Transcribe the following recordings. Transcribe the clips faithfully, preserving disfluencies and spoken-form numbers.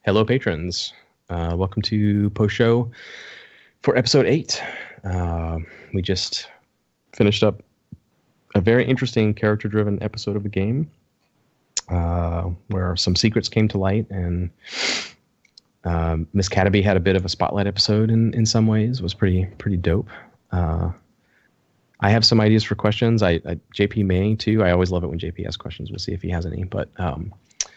Hello, patrons. Uh, welcome to post show for episode eight. Uh, we just finished up a very interesting character-driven episode of the game, uh, where some secrets came to light, and uh, Miss Cataby had a bit of a spotlight episode in, in some ways. It was pretty pretty dope. Uh, I have some ideas for questions. I, I J P may too. I always love it when J P has questions. We'll see if he has any. But um,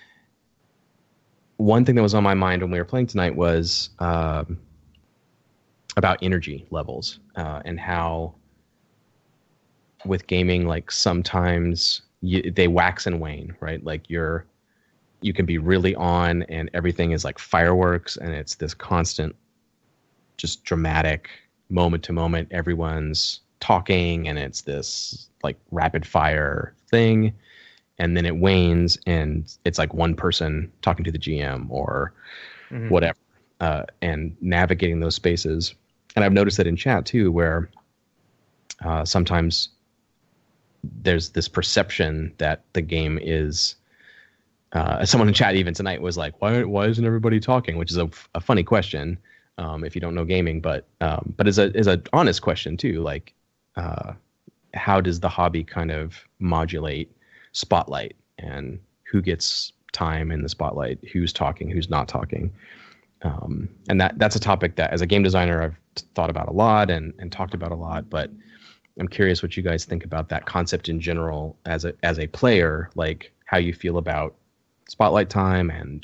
one thing that was on my mind when we were playing tonight was um, about energy levels uh, and how with gaming, like sometimes you, they wax and wane, right? Like you're, you can be really on and everything is like fireworks and it's this constant, just dramatic moment to moment. Everyone's talking and it's this like rapid fire thing. And then it wanes and it's like one person talking to the G M or mm-hmm. whatever, uh, and navigating those spaces. And I've noticed that in chat too, where uh, sometimes there's this perception that the game is, uh, someone in chat even tonight was like, why, why isn't everybody talking? Which is a, a funny question um, if you don't know gaming, but um, but is a is a honest question too. Like, uh, how does the hobby kind of modulate spotlight and who gets time in the spotlight, who's talking, who's not talking. Um, and that that's a topic that as a game designer, I've thought about a lot and, and talked about a lot, but I'm curious what you guys think about that concept in general as a, as a player, like how you feel about spotlight time and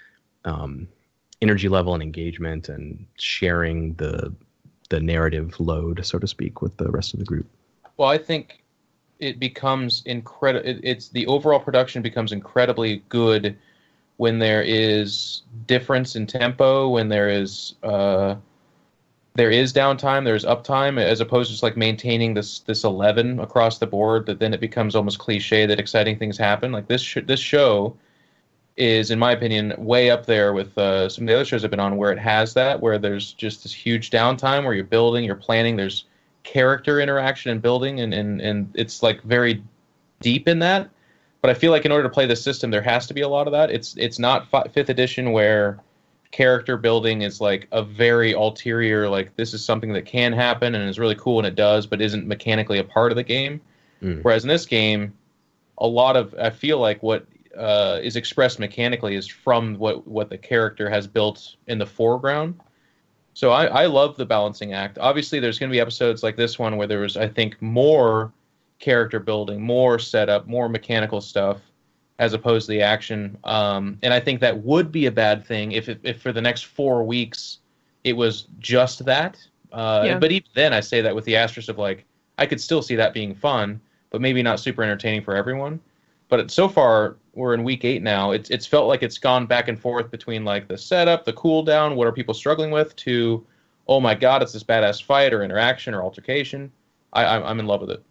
um, energy level and engagement and sharing the, the narrative load, so to speak, with the rest of the group. Well, I think it becomes incredible. It, it's the overall production becomes incredibly good when there is difference in tempo, when there is uh, there is downtime, there's uptime, as opposed to just like maintaining this this eleven across the board. That then it becomes almost cliche that exciting things happen. Like this sh- this show is, in my opinion, way up there with uh, some of the other shows I've been on, where it has that, where there's just this huge downtime, where you're building, you're planning, there's character interaction and building, and, and, and it's like very deep in that. But I feel like in order to play this system, there has to be a lot of that. It's it's not fi- fifth edition where character building is like a very ulterior, like this is something that can happen and is really cool and it does, but isn't mechanically a part of the game. Mm. Whereas in this game, a lot of, I feel like what uh, is expressed mechanically is from what, what the character has built in the foreground. So I, I love the balancing act. Obviously, there's going to be episodes like this one where there was, I think, more character building, more setup, more mechanical stuff, as opposed to the action. Um, and I think that would be a bad thing if, if, if for the next four weeks it was just that. Uh, yeah. But even then, I say that with the asterisk of like, I could still see that being fun, but maybe not super entertaining for everyone. But so far, we're in week eight now. It's it's felt like it's gone back and forth between like the setup, the cooldown, what are people struggling with, to, oh my god, it's this badass fight or interaction or altercation. I, I'm I'm in love with it.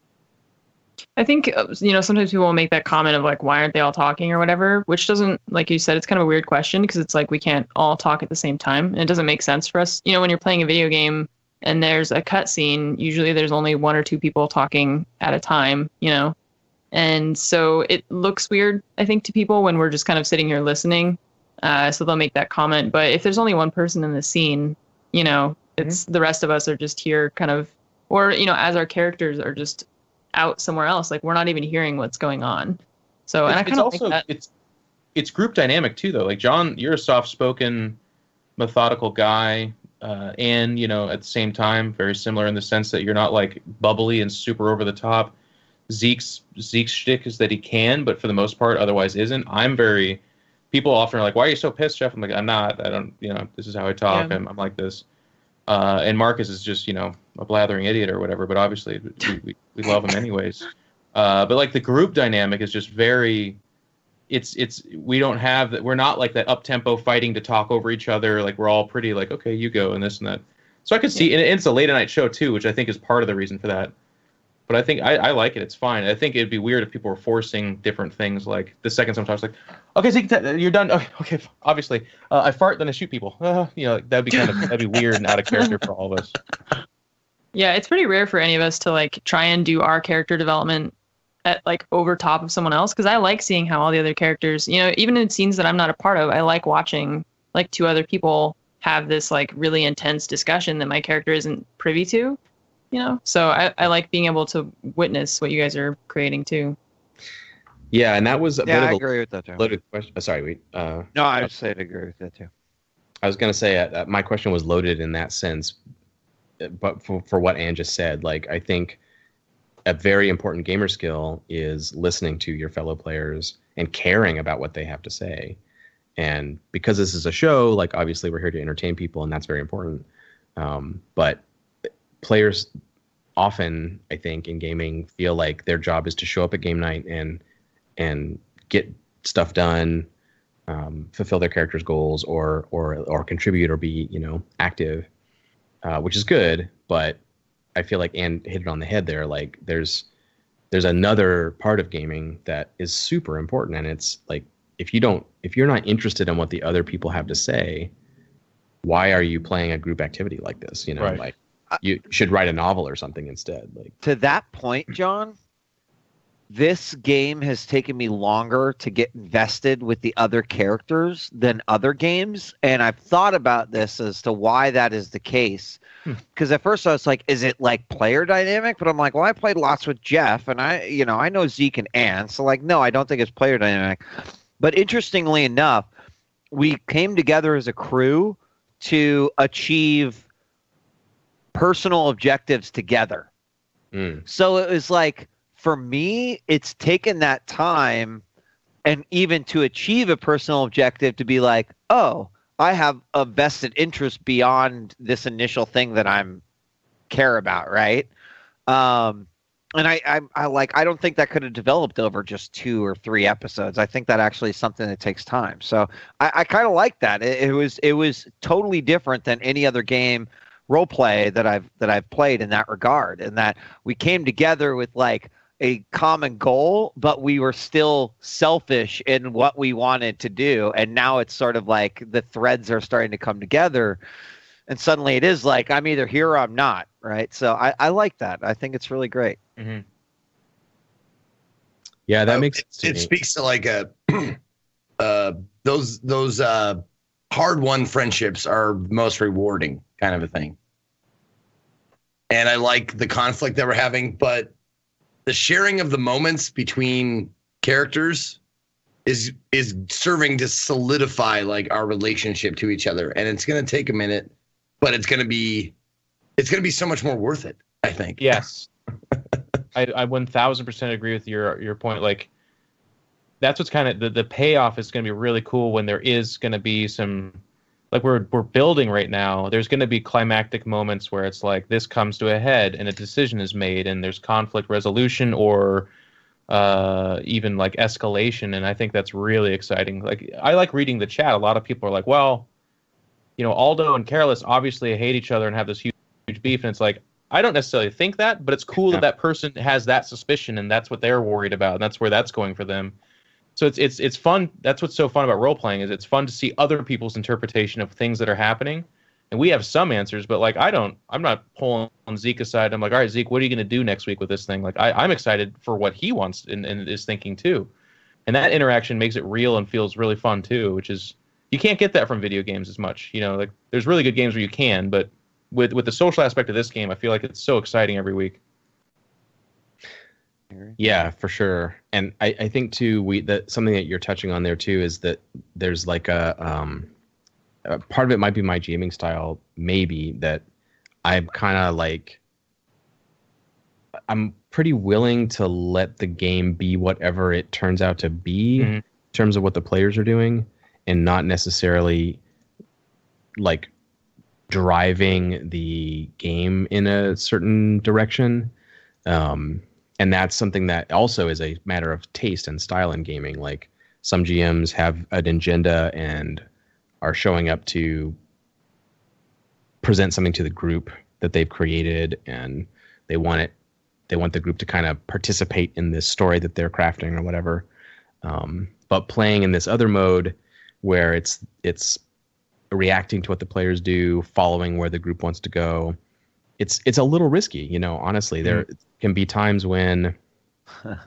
I think, you know, sometimes people will make that comment of like, why aren't they all talking or whatever, which doesn't, like you said, it's kind of a weird question because it's like we can't all talk at the same time. And it doesn't make sense for us. You know, when you're playing a video game and there's a cutscene, usually there's only one or two people talking at a time, you know. And so it looks weird, I think, to people when we're just kind of sitting here listening. Uh, so they'll make that comment. But if there's only one person in the scene, you know, it's mm-hmm. the rest of us are just here kind of, or, you know, as our characters are just out somewhere else. Like, we're not even hearing what's going on. So, and it's, I kind of also, think that... It's, it's group dynamic, too, though. Like, John, you're a soft-spoken, methodical guy. Uh, and, you know, at the same time, very similar in the sense that you're not, like, bubbly and super over the top. Zeke's Zeke's shtick is that he can, but for the most part, otherwise isn't. I'm very. People often are like, "Why are you so pissed, Jeff?" I'm like, "I'm not. I don't. You know, this is how I talk. Yeah. I'm, I'm like this." Uh, and Marcus is just, you know, a blathering idiot or whatever. But obviously, we we, we love him anyways. Uh, but like the group dynamic is just very. It's it's we don't have that. We're not like that up tempo fighting to talk over each other. Like we're all pretty like, okay, you go and this and that. So I could see, yeah. and it's a late at night show too, which I think is part of the reason for that. But I think I, I like it. It's fine. I think it'd be weird if people were forcing different things. Like the second someone talks, like, okay, so you're done. Okay, okay obviously, uh, I fart, then I shoot people. Uh, you know, that'd be kind of that'd be weird and out of character for all of us. Yeah, it's pretty rare for any of us to like try and do our character development at like over top of someone else, because I like seeing how all the other characters, you know, even in scenes that I'm not a part of, I like watching like two other people have this like really intense discussion that my character isn't privy to, you know. So I, I like being able to witness what you guys are creating too. Yeah, and that was a Yeah, bit I of a agree with that too. loaded question. Oh, sorry, wait. Uh, No, I would say I agree with that too. I was going to say uh, my question was loaded in that sense, but for, for what Anne just said, like I think a very important gamer skill is listening to your fellow players and caring about what they have to say. And because this is a show, like obviously we're here to entertain people, and that's very important. Um, but players often, I think, in gaming feel like their job is to show up at game night and and get stuff done, um, fulfill their character's goals, or or or contribute or be, you know, active, uh, which is good. But I feel like Anne hit it on the head there. Like there's there's another part of gaming that is super important, and it's like if you don't if you're not interested in what the other people have to say, why are you playing a group activity like this? You know, Right. like you should write a novel or something instead. Like To that point, John, this game has taken me longer to get invested with the other characters than other games. And I've thought about this as to why that is the case. Because at first I was like, is it like player dynamic? But I'm like, well, I played lots with Jeff and I, you know, I know Zeke and Ann. So like, no, I don't think it's player dynamic. But interestingly enough, we came together as a crew to achieve personal objectives together. mm, So it was like, for me, it's taken that time and even to achieve a personal objective to be like, oh, I have a vested interest beyond this initial thing that I'm care about, right? Um, and I, I, I like, I don't think that could have developed over just two or three episodes. I think that actually is something that takes time. So I, I kind of like that. It, it was, it was totally different than any other game role play that I've that I've played in that regard, and that we came together with like a common goal, but we were still selfish in what we wanted to do. And now it's sort of like the threads are starting to come together, and suddenly it is like I'm either here or I'm not, right? So I, I like that. I think it's really great. Mm-hmm. yeah, that Uh, makes it, sense to it me. speaks to like a uh those those uh hard won friendships are most rewarding kind of a thing. And I like the conflict that we're having, but the sharing of the moments between characters is is serving to solidify like our relationship to each other. And it's gonna take a minute, but it's gonna be it's gonna be so much more worth it, I think. Yes. I, I one thousand percent agree with your your point. Like, that's what's kind of the, the payoff is going to be really cool when there is going to be some, like we're we're building right now. There's going to be climactic moments where it's like this comes to a head and a decision is made and there's conflict resolution or uh, even like escalation. And I think that's really exciting. Like I like reading the chat. A lot of people are like, well, you know, Aldo and Careless obviously hate each other and have this huge, huge beef. And it's like, I don't necessarily think that, but it's cool Yeah. that that person has that suspicion and that's what they're worried about. And that's where that's going for them. So it's it's it's fun. That's what's so fun about role playing is it's fun to see other people's interpretation of things that are happening. And we have some answers, but like I don't, I'm not pulling Zeke aside. I'm like, all right, Zeke, what are you going to do next week with this thing? Like I, I'm excited for what he wants and, and is thinking too. And that interaction makes it real and feels really fun too, which is you can't get that from video games as much. You know, like there's really good games where you can, but with with the social aspect of this game, I feel like it's so exciting every week. Yeah, for sure. And I, I think too, we that something that you're touching on there too is that there's like a um, a part of it might be my GMing style, maybe that I'm kind of like I'm pretty willing to let the game be whatever it turns out to be Mhm. in terms of what the players are doing, and not necessarily like driving the game in a certain direction. Um, and that's something that also is a matter of taste and style in gaming. Like some G Ms have an agenda and are showing up to present something to the group that they've created, and they want it, they want the group to kind of participate in this story that they're crafting or whatever. Um, but playing in this other mode where it's it's reacting to what the players do, following where the group wants to go, it's it's a little risky, you know, honestly. There can be times when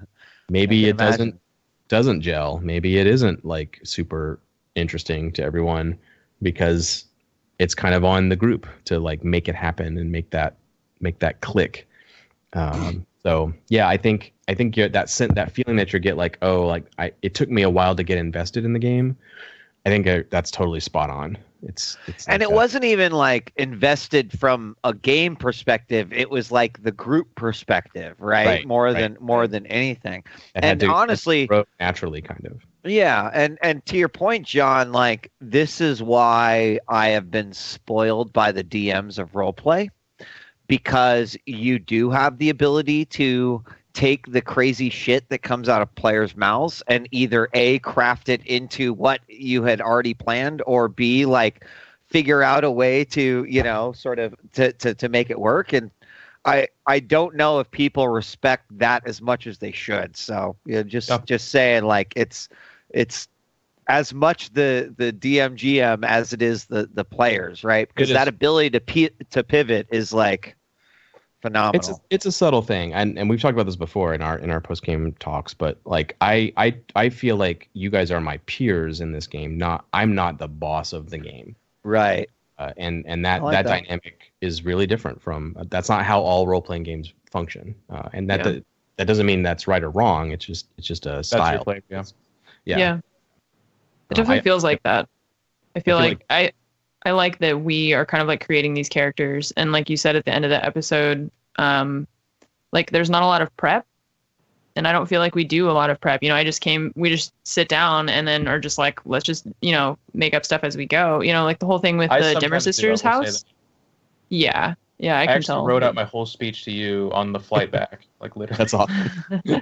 maybe I it can imagine. doesn't doesn't gel. Maybe it isn't like super interesting to everyone because it's kind of on the group to like make it happen and make that make that click. Um, so yeah, I think I think you're, that sen- that feeling that you get like, oh, like I it took me a while to get invested in the game. I think I, that's totally spot on. It's it's And like it that. wasn't even like invested from a game perspective. It was like the group perspective, right? Right, more right, than more than anything. It had and to- it honestly- grow naturally, kind of. Yeah, and and to your point, John, like this is why I have been spoiled by the D Ms of roleplay, because you do have the ability to take the crazy shit that comes out of players' mouths and either A, craft it into what you had already planned, or B, like figure out a way to, you know, sort of to, to, to make it work. And I I don't know if people respect that as much as they should. So you know, just Yeah. just saying, like it's it's as much the the D M G M as it is the the players, right? Because It that is. ability to p- to pivot is like phenomenal. It's a, it's a subtle thing, and and we've talked about this before in our in our post game talks. But like I I I feel like you guys are my peers in this game. Not I'm not the boss of the game, right. uh, and and that I like that, that. dynamic is really different from. Uh, that's not how all role playing games function, uh, and that Yeah. do- that doesn't mean that's right or wrong. It's just it's just a That's your style. play, yeah. Yeah. Yeah. It definitely I- feels like that. I feel, feel like, I I like that we are kind of like creating these characters, and like you said at the end of the episode, um, like there's not a lot of prep, and I don't feel like we do a lot of prep. You know, I just came, we just sit down and then are just like, let's just you know make up stuff as we go. You know, like the whole thing with I the Dimmer sometimes do, Sisters I will say house. that. Yeah, yeah, I, I, can actually tell. wrote out my whole speech to you on the flight back, like literally. That's awesome.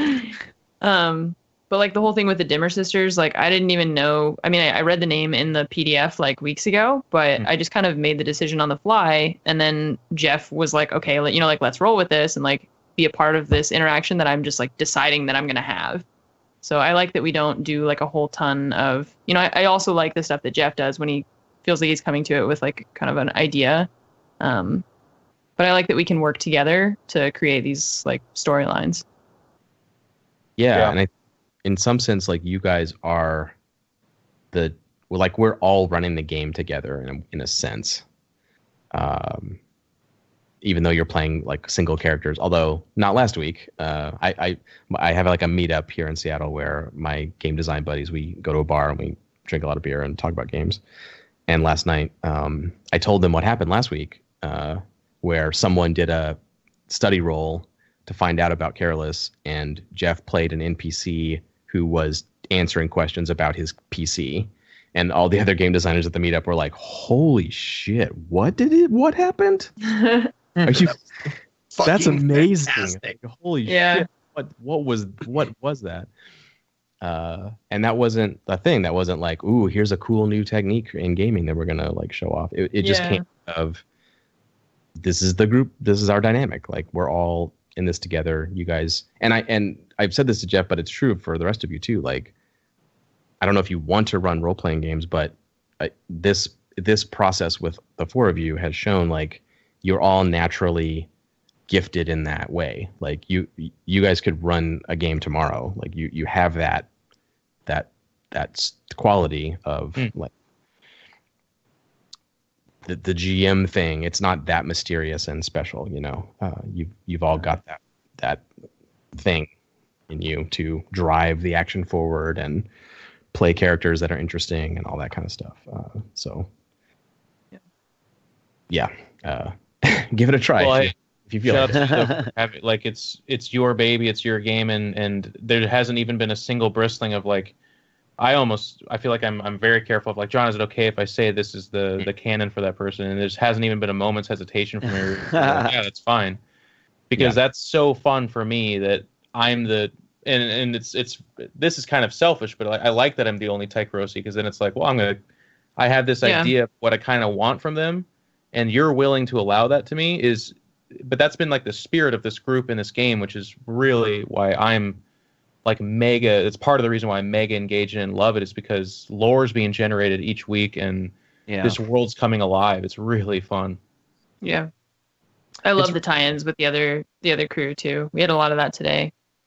um but like the whole thing with the Dimmer Sisters, like I didn't even know, I mean I, I read the name in the P D F like weeks ago, but Mm. I just kind of made the decision on the fly, and then Jeff was like, okay, let, you know like let's roll with this and like be a part of this interaction that I'm just like deciding that I'm gonna have. So I like that we don't do like a whole ton of, you know I, I also like the stuff that Jeff does when he feels like he's coming to it with like kind of an idea. um but I like that we can work together to create these like storylines. Yeah, Yeah. and I, in some sense, like you guys are the well, like we're all running the game together in a, in a sense. Um, even though you're playing like single characters, although not last week. Uh, I, I I have like a meetup here in Seattle where my game design buddies, we go to a bar and we drink a lot of beer and talk about games. And last night, um, I told them what happened last week, uh, where someone did a study roll to find out about Careless, and Jeff played an N P C who was answering questions about his P C, and all the other game designers at the meetup were like, "Holy shit! What did it? What happened? Are you? That's Fucking amazing! fantastic. Like, holy Yeah. shit! What what was what was that?" Uh, and that wasn't the thing. That wasn't like, "Ooh, here's a cool new technique in gaming that we're gonna like show off." It it just Yeah. came of this is the group. This is our dynamic. Like we're all in this together. You guys and I and I've said this to Jeff, but it's true for the rest of you too. Like, I don't know if you want to run role playing games, but uh, this this process with the four of you has shown like you're all naturally gifted in that way. Like you you guys could run a game tomorrow. Like you you have that that that s- quality of Hmm. like the the G M thing. It's not that mysterious and special, you know. Uh, you've you've all got that that thing in you to drive the action forward and play characters that are interesting and all that kind of stuff. Uh, so yeah, uh, give it a try. Well, if, I- you, if you feel Shout like out to you for having- like it's it's your baby, it's your game, and and there hasn't even been a single bristling of like. I almost I feel like I'm I'm very careful of like, John, is it okay if I say this is the the canon for that person? And there hasn't even been a moment's hesitation from me. Like, yeah, that's fine, because Yeah. that's so fun for me that I'm the and and it's it's this is kind of selfish, but I, I like that I'm the only Tyke Rossi, because then it's like, well, I'm gonna I have this Yeah. idea of what I kind of want from them, and you're willing to allow that to me is, but that's been like the spirit of this group in this game, which is really why I'm like mega. It's part of the reason why I'm mega engaged and love it, is because lore's being generated each week and Yeah. this world's coming alive. It's really fun. Yeah. I love It's- the tie-ins with the other the other crew too. We had a lot of that today.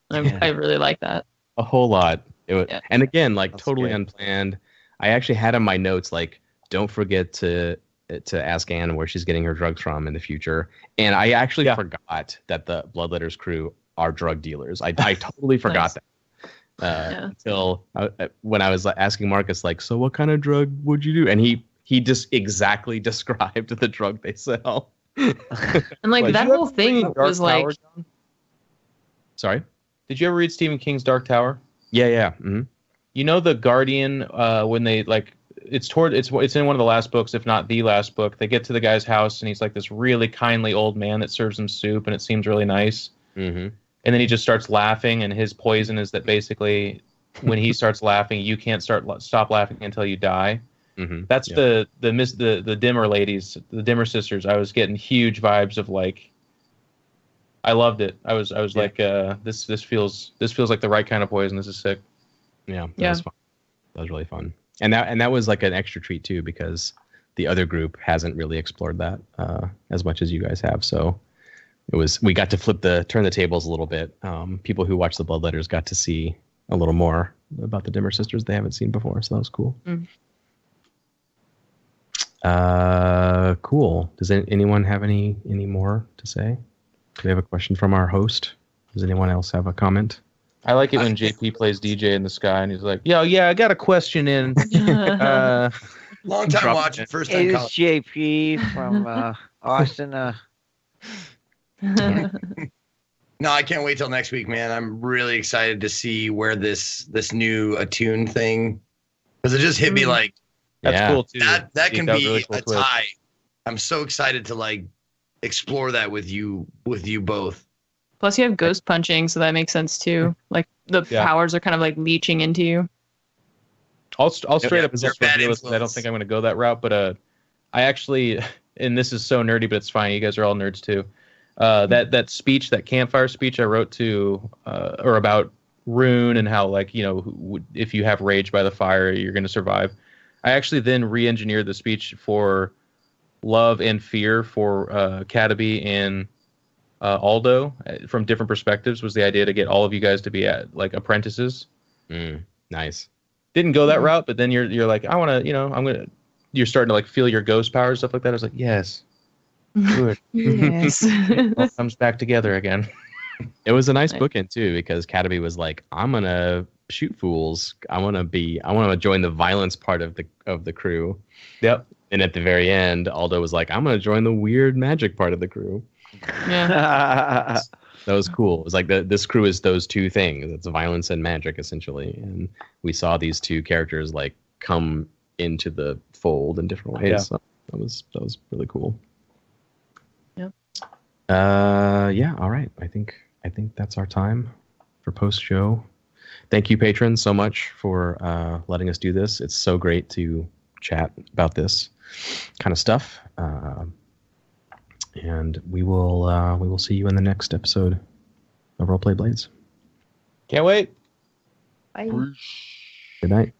I, Yeah. I really like that. A whole lot. It was, Yeah. and again, like That's totally good. unplanned. I actually had in my notes like, don't forget to to ask Anne where she's getting her drugs from in the future. And I actually Yeah. forgot that the Bloodletters crew are drug dealers. I, I totally forgot Nice. that. Uh, Yeah. Until uh, when I was like, asking Marcus, like, so what kind of drug would you do? And he he just exactly described the drug they sell. And like Did that you whole ever thing read Dark was like, Tower, John? Sorry. Did you ever read Stephen King's Dark Tower? Yeah, yeah. hmm You know the Guardian uh, when they like it's toward it's it's in one of the last books, if not the last book. They get to the guy's house and he's like this really kindly old man that serves them soup and it seems really nice. hmm And then he just starts laughing and his poison is that basically when he starts laughing, you can't start stop laughing until you die. hmm That's Yeah. the the miss the the Dimmer ladies, the Dimmer sisters. I was getting huge vibes of like. I loved it. I was I was Yeah. like, uh, this this feels this feels like the right kind of poison. This is sick. Yeah, that Yeah. was fun. That was really fun, and that and that was like an extra treat too because the other group hasn't really explored that uh, as much as you guys have. So it was we got to flip the turn the tables a little bit. Um, people who watch the Bloodletters got to see a little more about the Dimmer sisters they haven't seen before, so that was cool. Mm. Uh, cool. Does any, anyone have any any more to say? Do we have a question from our host? Does anyone else have a comment? I like it when J P plays D J in the sky and he's like, "Yo, yeah, I got a question in." Uh, Long time Drop watching, it. first Hey, time this calling. is J P from uh, Austin. Uh, No, I can't wait till next week, man. I'm really excited to see where this this new Attune thing, because it just hit me Mm. like that's Yeah. cool too. that. That Steve, can was be really cool a twist. tie. I'm so excited to like explore that with you with you both. Plus, you have ghost punching, so that makes sense too. Like the Yeah. powers are kind of like leeching into you. I'll I'll straight Yeah, up they're just bad reveal this, 'cause I don't influence. think I'm going to go that route, but uh, I actually, and this is so nerdy, but it's fine. You guys are all nerds too. Uh, that that speech, that campfire speech I wrote to, uh, or about Rune and how like you know who- if you have rage by the fire, you're going to survive. I actually then re-engineered the speech for love and fear for uh, Cataby and uh, Aldo uh, from different perspectives. Was the idea to get all of you guys to be at, like apprentices. Mm, nice. Didn't go that Mhm. route, but then you're you're like, I want to, you know, I'm gonna. You're starting to like feel your ghost power stuff like that. I was like, yes, good. Yes. It all comes back together again. It was a nice Nice. bookend too because Cataby was like, "I'm gonna shoot fools. I want to be. I want to join the violence part of the of the crew." Yep. And at the very end, Aldo was like, "I'm gonna join the weird magic part of the crew." Yeah. That was cool. It was like the, this crew is those two things. It's violence and magic essentially, and we saw these two characters like come into the fold in different ways. Yeah. So that was that was really cool. Yeah. Uh, yeah. All right. I think I think that's our time for post show. Thank you, patrons, so much for uh, letting us do this. It's so great to chat about this kind of stuff. Uh, and we will uh, we will see you in the next episode of Roleplay Blades. Can't wait. Bye. Good night.